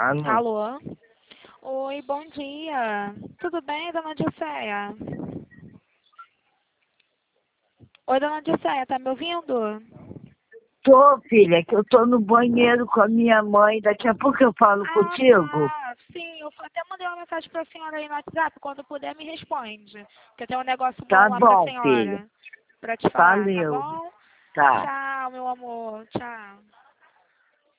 Alô? Alô? Oi, bom dia. Tudo bem, dona Dilceia? Oi, dona Dilceia, tá me ouvindo? Tô, filha, que eu tô no banheiro com a minha mãe. Daqui a pouco eu falo contigo. Sim, eu até mandei uma mensagem pra senhora aí no WhatsApp. Quando puder, me responde. Porque tem um negócio bom Tá lá pra bom, filha. senhora. Pra te falar, tá Valeu. bom? Tá. Tchau, meu amor. Tchau.